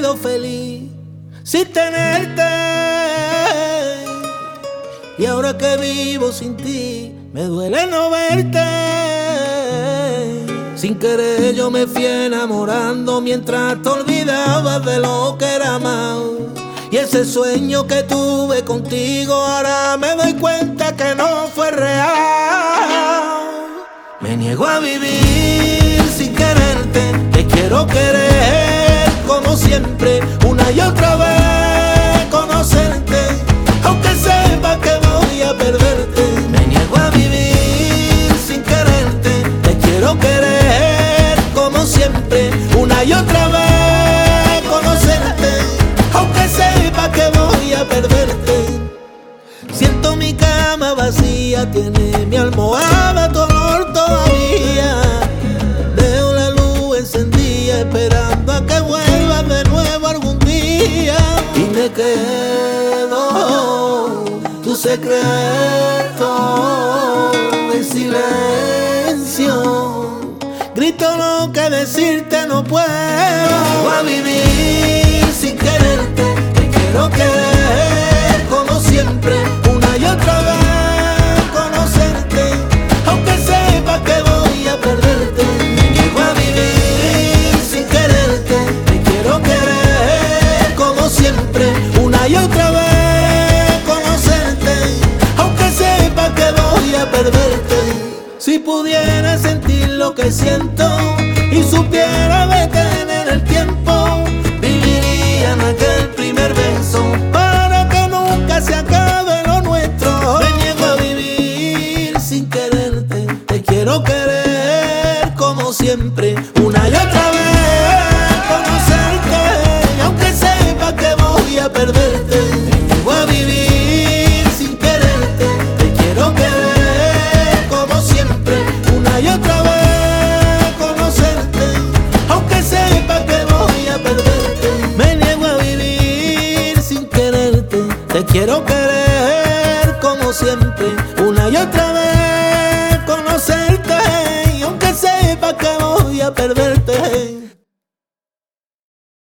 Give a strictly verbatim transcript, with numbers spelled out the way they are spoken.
sido feliz sin tenerte. Y ahora que vivo sin ti, me duele no verte. Sin querer yo me fui enamorando mientras te olvidabas de lo que era amado. Y ese sueño que tuve contigo ahora me doy cuenta que no fue real. Me niego a vivir sin quererte, te quiero querer como siempre, una y otra vez conocerte, aunque sepa que voy a perderte. Me niego a vivir sin quererte, te quiero querer como siempre, una y otra vez conocerte, aunque sepa que voy a perderte. Siento mi cama vacía, tiene mi almohada tu olor todavía. Veo la luz encendida esperando a que vuelvas de nuevo algún día. Y me quedo tu secreto en silencio. Grito lo que decirte no puedo. Voy a vivir sin quererte, te quiero querer como siempre, una y otra vez conocerte, aunque sepa que voy a perderte. Me niego a vivir sin quererte, te quiero querer como siempre, una y otra vez conocerte, aunque sepa que voy a perderte. Si pudiera sentir lo que siento y supiera detener el tiempo, viviría en aquel primer beso para que nunca se acabe lo nuestro. Me niego a vivir sin quererte, te quiero querer como siempre, una y otra vez conocerte, aunque sepa que voy a perderte. Me niego a vivir sin quererte, te quiero querer como siempre, una y otra vez conocerte, aunque sepa que voy a perderte. Me niego a vivir sin quererte, te quiero querer como siempre, una y otra vez conocerte, y aunque sepa que voy a perder.